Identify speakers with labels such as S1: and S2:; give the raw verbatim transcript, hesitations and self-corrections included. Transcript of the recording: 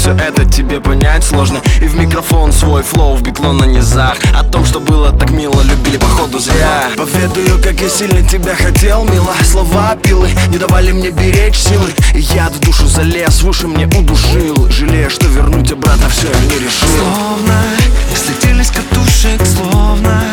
S1: все это тебе понять сложно. И в микрофон свой флоу в битло на низах. О том, что было так мило, любили походу зря. Поведаю, как я сильно тебя хотел, мила. Слова пилы не давали мне беречь силы. И я в душу залез, в уши мне удушил. Жалею, что вернуть обратно все я не решил.
S2: Словно слетели с катушек, словно